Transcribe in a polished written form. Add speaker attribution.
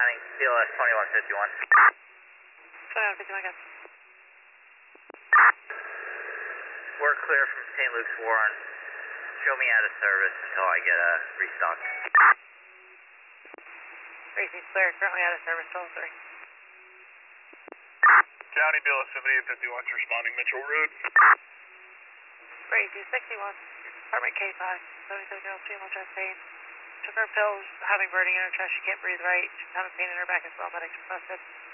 Speaker 1: County, BLS 2151.
Speaker 2: 2151, got
Speaker 1: We're clear from St. Luke's Warren. Show me out of service until I get a restock.
Speaker 2: Racing's clear, currently out of service, 12-3.
Speaker 3: County BLS 7851 responding Mitchell Road.
Speaker 2: Racing 61, apartment K5, 77-year-old female chest pain. Took her pills, having burning in her chest, she can't breathe right. She's having pain in her back as well, medics requested.